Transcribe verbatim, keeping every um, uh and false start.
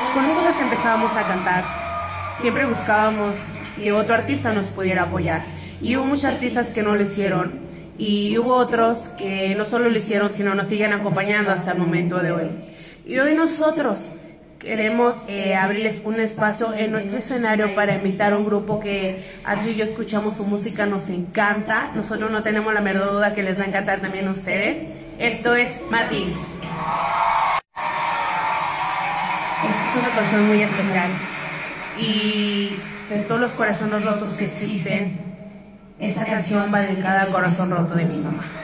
cuando nosotros empezábamos a cantar, siempre buscábamos que otro artista nos pudiera apoyar. Y hubo muchos artistas que no lo hicieron. Y hubo otros que no solo lo hicieron, sino nos siguen acompañando hasta el momento de hoy. Y hoy nosotros queremos eh, abrirles un espacio en nuestro escenario para invitar a un grupo que Adri y yo escuchamos su música, nos encanta. Nosotros no tenemos la menor duda que les va a encantar también a ustedes. Esto es Matiz. Esta es una canción muy especial. Y de todos los corazones rotos que existen, esta canción va dedicada al corazón roto de mi mamá.